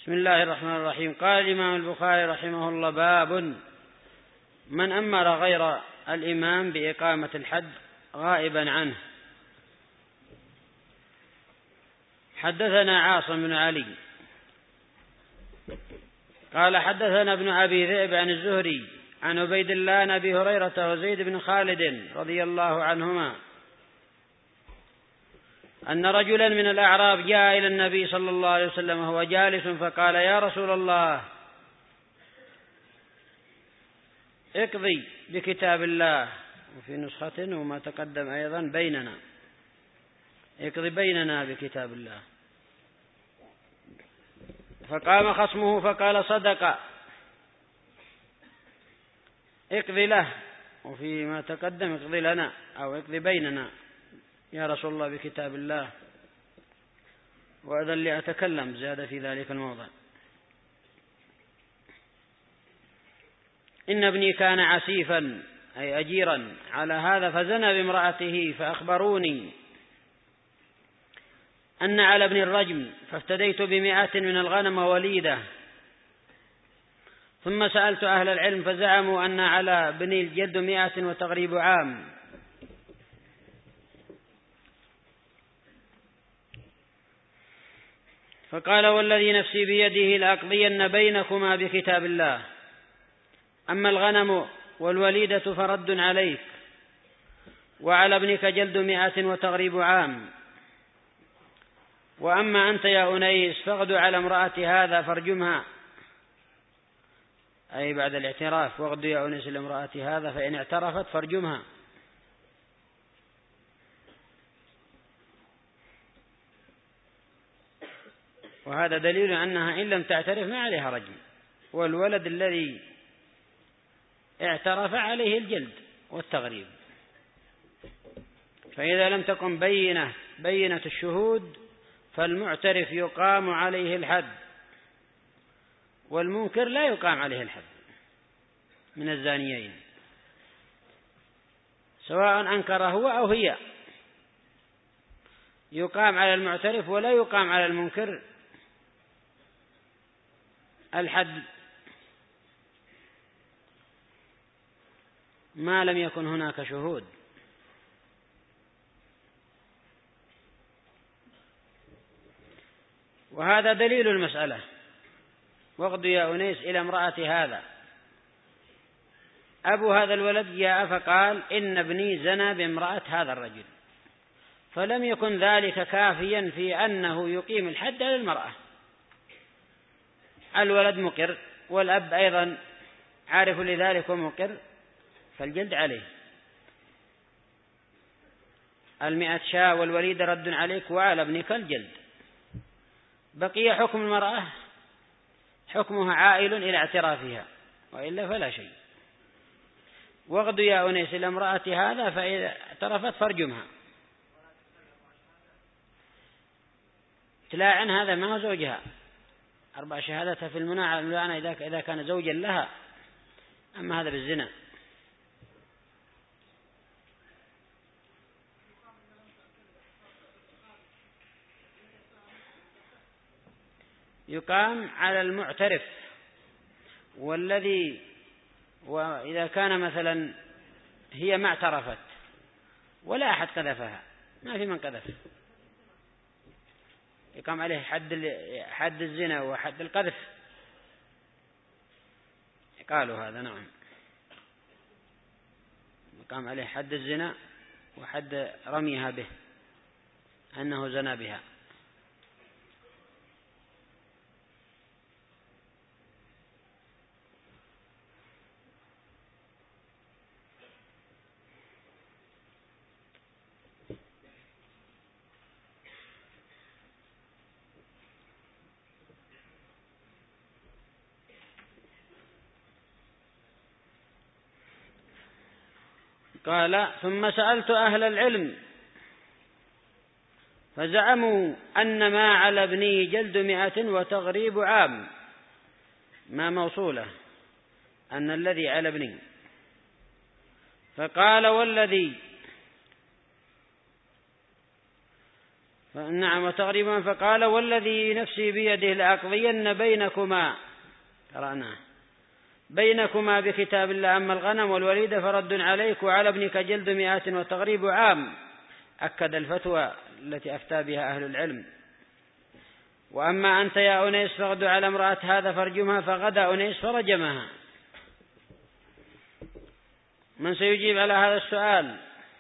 بسم الله الرحمن الرحيم. قال الإمام البخاري رحمه الله: باب من أمر غير الإمام بإقامة الحد غائبا عنه. حدثنا عاصم بن علي قال حدثنا ابن أبي ذئب عن الزهري عن عبيد الله عن أبي هريرة وزيد بن خالد رضي الله عنهما أن رجلا من الأعراب جاء إلى النبي صلى الله عليه وسلم وهو جالس فقال: يا رسول الله، اقضي بكتاب الله. وفي نسخة وما تقدم أيضا بيننا، اقضي بيننا بكتاب الله. فقام خصمه فقال: صدق، اقضي له. وفيما تقدم اقضي لنا أو اقضي بيننا يا رسول الله بكتاب الله، وأذن لي أتكلم زاد في ذلك الموضع. إن ابني كان عسيفا أي أجيرا على هذا فزنى بامرأته، فأخبروني أن على ابن الرجم، فافتديت ب100 من الغنم ووليدة. ثم سألت أهل العلم فزعموا أن على بني الجلد 100 وتغريب عام. فقال: والذي نفسي بيده لأقضين بينكما بكتاب الله. أما الغنم والوليدة فرد عليك، وعلى ابنك جلد 100 وتغريب عام. وأما أنت يا أنيس فاغد على امرأة هذا فارجمها، أي بعد الاعتراف: واغد يا أنيس لامرأة هذا فإن اعترفت فارجمها. وهذا دليل أنها إن لم تعترف ما عليها رجم، والولد الذي اعترف عليه الجلد والتغريب. فإذا لم تكن بينة الشهود فالمعترف يقام عليه الحد، والمنكر لا يقام عليه الحد من الزانيين، سواء أنكر هو أو هي. يقام على المعترف ولا يقام على المنكر الحد ما لم يكن هناك شهود. وهذا دليل المسألة: واغد يا أنيس إلى امرأة هذا. أبو هذا الولد جاء فقال: إن ابني زنى بامرأة هذا الرجل، فلم يكن ذلك كافيا في أنه يقيم الحد على المرأة. الولد مقر والأب أيضا عارف لذلك ومقر، فالجلد عليه. 100 شاة والوليد رد عليك، وعلى ابنك الجلد. بقي حكم المرأة حكمها عائل إلى اعترافها، وإلا فلا شيء. واغد يا أنيس إلى امرأة هذا فإذا اعترفت فارجمها. تلاعن هذا ما هو زوجها، 4 شهادات في الملاعنة إذا كان زوجا لها، أما هذا بالزنا. يقام على المعترف، وإذا كان مثلا هي ما اعترفت ولا أحد قذفها، ما في من قذف، يقام عليه حد الزنا وحد القذف. قالوا هذا نعم، يقام عليه حد الزنا وحد رميها به أنه زنا بها. قال: ثم سألت أهل العلم فزعموا أن ما على ابني جلد 100 وتغريب عام، ما موصولة أن الذي على ابني. فقال: والذي نعم وتغريبا فقال والذي نفسي بيده لأقضين بينكما، قرأناه، بينكما بكتاب الله، أما الغنم والوليد فرد عليك وعلى ابنك جلد 100 وتغريب عام. أكد الفتوى التي أفتى بها أهل العلم. وأما أنت يا أنيس فاغد على امرأة هذا فارجمها، فغدا أنيس فرجمها. من سيجيب على هذا السؤال؟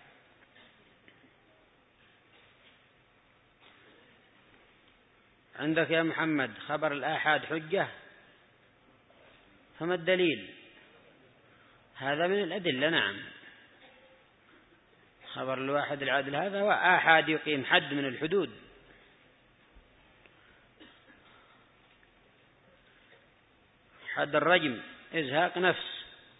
عندك يا محمد خبر الآحاد حجة، فما الدليل؟ هذا من الأدلة. نعم، خبر الواحد العادل هذا هو آحاد يقيم حد من الحدود. حد الرجم إزهاق نفس.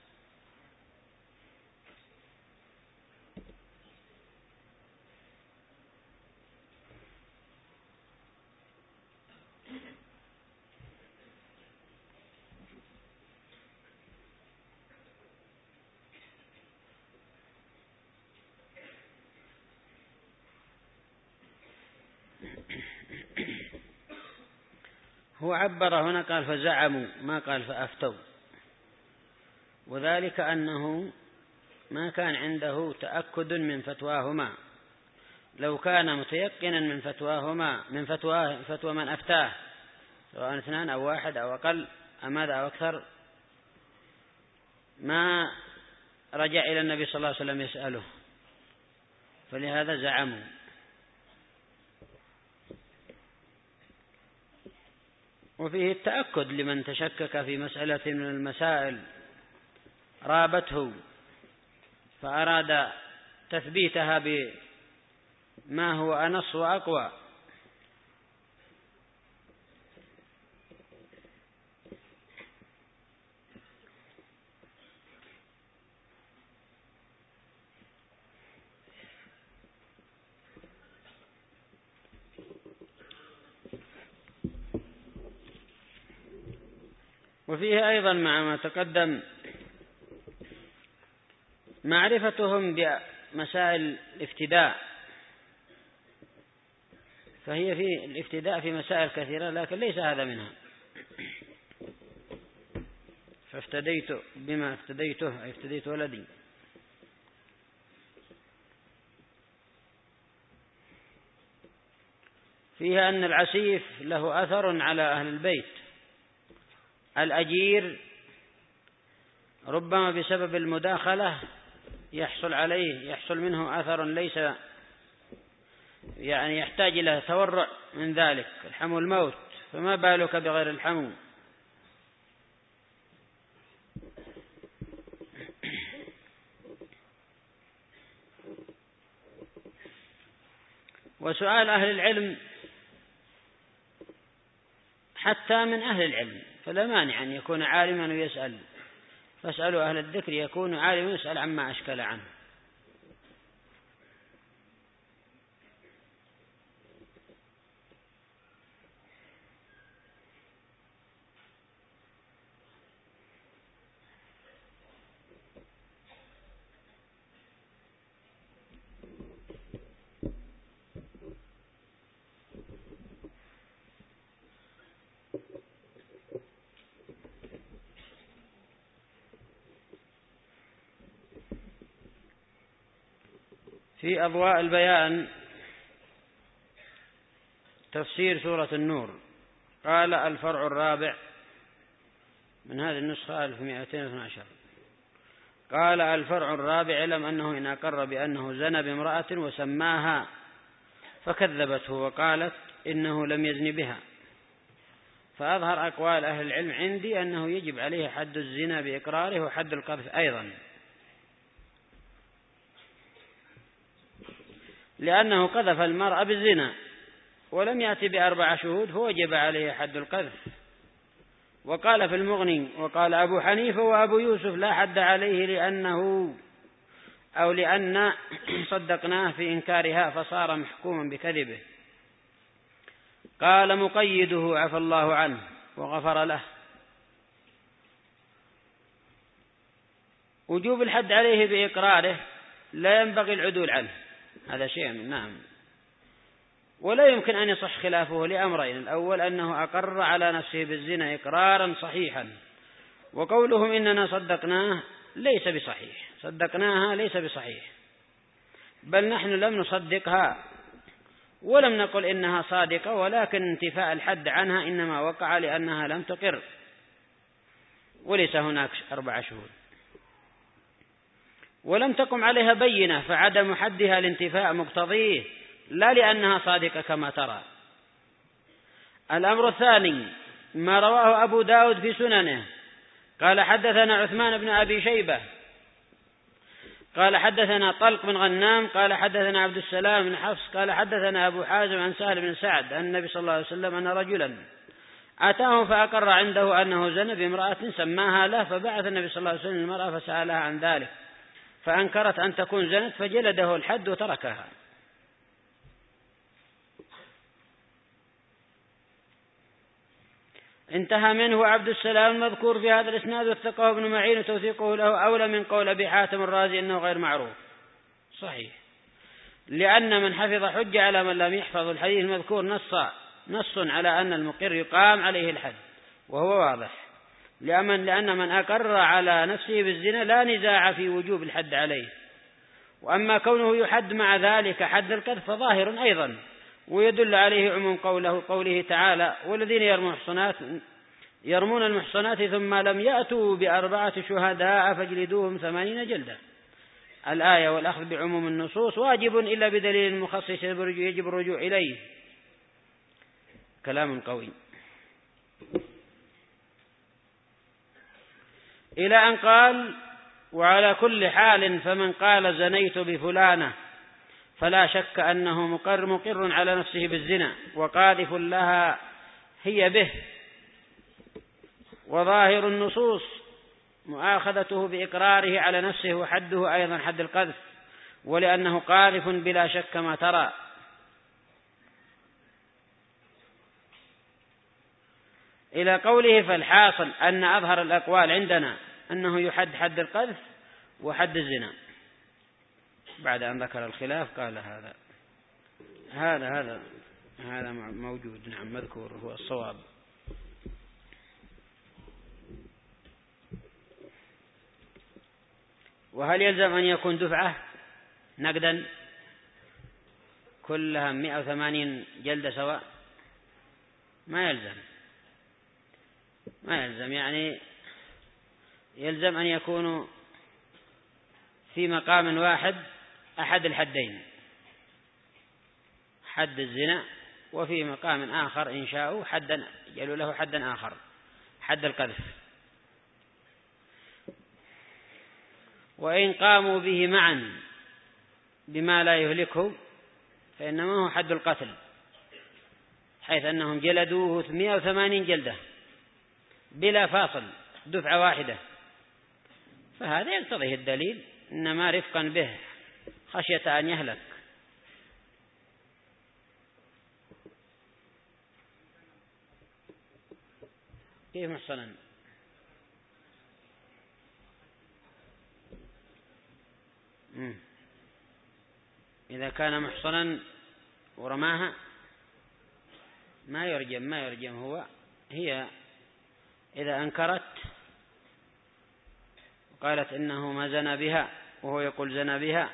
هو عبر هنا قال فزعموا، ما قال فأفتوا، وذلك أنه ما كان عنده تأكد من فتواهما. لو كان متيقنا من فتواهما، من فتوى من أفتاه سواء 2 أو 1 أو أقل أم هذا أو أكثر، ما رجع إلى النبي صلى الله عليه وسلم يسأله، فلهذا زعموا. وفيه التأكد لمن تشكك في مسألة من المسائل رابته فأراد تثبيتها بما هو أنص وأقوى. وفيه أيضا مع ما تقدم معرفتهم بمسائل الافتداء، فهي في الافتداء في مسائل كثيرة لكن ليس هذا منها. فافتديت بما افتديته أي افتديت ولدي. فيها أن العسيف له أثر على أهل البيت. الأجير ربما بسبب المداخلة يحصل منه أثر ليس يعني يحتاج إلى تورع من ذلك، الحمو الموت، فما بالك بغير الحمو. وسؤال أهل العلم حتى من أهل العلم، فلا مانع أن يكون عالما ويسأل، فاسألوا أهل الذكر يكون عالما ويسأل عما أشكل عنه. في أضواء البيان تفسير سورة النور قال الفرع الرابع من هذه النسخة 1212، قال الفرع الرابع اعلم أنه إن أقر بأنه زنى بامرأة وسماها فكذبته وقالت إنه لم يزن بها، فأظهر أقوال أهل العلم عندي أنه يجب عليه حد الزنا بإقراره وحد القذف أيضا، لأنه قذف المرأة بالزنا ولم يأتي ب4 شهود فوجب عليه حد القذف. وقال في المغني وقال أبو حنيفة وأبو يوسف لا حد عليه لأن صدقناه في إنكارها فصار محكوما بكذبه. قال مقيده عفى الله عنه وغفر له وجوب الحد عليه بإقراره لا ينبغي العدول عنه، هذا شيء نعم. ولا يمكن أن يصح خلافه لأمرين: الأول أنه أقر على نفسه بالزنا إقرارا صحيحا، وقولهم إننا صدقناه ليس بصحيح، صدقناها ليس بصحيح، بل نحن لم نصدقها ولم نقل إنها صادقة، ولكن انتفاء الحد عنها إنما وقع لأنها لم تقر وليس هناك 4 شهود، ولم تقم عليها بينة، فعدم حدها الانتفاء مقتضيه، لا لأنها صادقة كما ترى. الأمر الثاني ما رواه أبو داود في سننه قال حدثنا عثمان بن أبي شيبة قال حدثنا طلق بن غنام قال حدثنا عبد السلام بن حفص قال حدثنا أبو حازم عن سهل بن سعد أن النبي صلى الله عليه وسلم أن رجلا أتاه فأقر عنده أنه زنى بامرأة سماها له، فبعث النبي صلى الله عليه وسلم المرأة فسألها عن ذلك فأنكرت أن تكون زنت فجلده الحد وتركها. انتهى منه عبد السلام المذكور في هذا الإسناد، وثقه ابن معين وتوثيقه له أولى من قول أبي حاتم الرازي إنه غير معروف. صحيح، لأن من حفظ حجة على من لم يحفظ. الحديث المذكور نص على أن المقر يقام عليه الحد، وهو واضح، لأن من أقر على نفسه بالزنا لا نزاع في وجوب الحد عليه. وأما كونه يحد مع ذلك حد القذف فظاهر أيضا، ويدل عليه عموم قوله تعالى: والذين يرمون المحصنات ثم لم يأتوا ب4 شهداء فاجلدوهم 80 جلدة. الآية والأخذ بعموم النصوص واجب إلا بدليل مخصص يجب الرجوع إليه. كلام قوي. إلى أن قال: وعلى كل حال فمن قال زنيت بفلانة فلا شك أنه مقر على نفسه بالزنا وقاذف لها هي به، وظاهر النصوص مؤاخذته بإقراره على نفسه، وحده أيضا حد القذف، ولأنه قاذف بلا شك ما ترى. إلى قوله: فالحاصل أن أظهر الأقوال عندنا أنه يحد حد القذف وحد الزنا. بعد أن ذكر الخلاف قال هذا موجود، نعم، مذكور، هو الصواب. وهل يلزم أن يكون دفعة نقدا كلها 180 جلدة سواء؟ ما يلزم، يعني يلزم أن يكونوا في مقام واحد أحد الحدين، حد الزنا، وفي مقام آخر إن شاءوا يجعلوا له حدا آخر، حد القذف. وإن قاموا به معا بما لا يهلكه فإنما هو حد القتل، حيث أنهم جلدوه 180 جلدة بلا فاصل، دفعة واحدة، فهذا يقتضيه الدليل، إنما رفقا به خشية أن يهلك. كيف محصنا؟ إذا كان محصنا ورماها ما يرجم. هي إذا أنكرت وقالت إنه ما زنى بها وهو يقول زنى بها،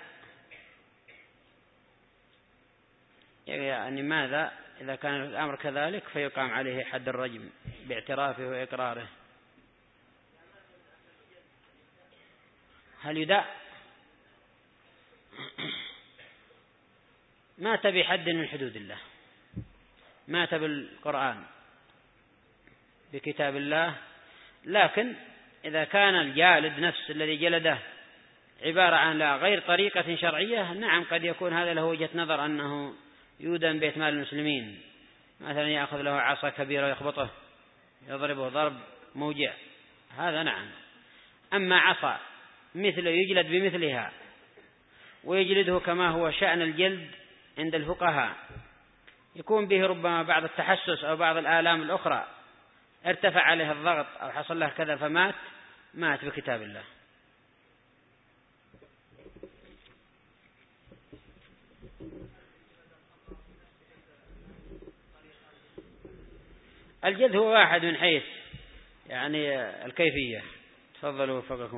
يعني ماذا إذا كان الأمر كذلك؟ فيقام عليه حد الرجم باعترافه وإقراره. هل يدع؟ مات بحد من حدود الله، مات بالقرآن بكتاب الله، لكن إذا كان الجالد نفس الذي جلده عبارة عن لا غير طريقة شرعية، نعم قد يكون هذا له وجهة نظر أنه يودن بيت مال المسلمين، مثلا يأخذ له عصا كبيرة ويخبطه يضربه ضرب موجع، هذا نعم. أما عصا مثله يجلد بمثلها ويجلده كما هو شأن الجلد عند الفقهاء، يكون به ربما بعض التحسس أو بعض الآلام الأخرى، ارتفع عليه الضغط أو حصل له كذا فمات بكتاب الله. الجلد هو واحد من حيث يعني الكيفية. تفضلوا وفقكم.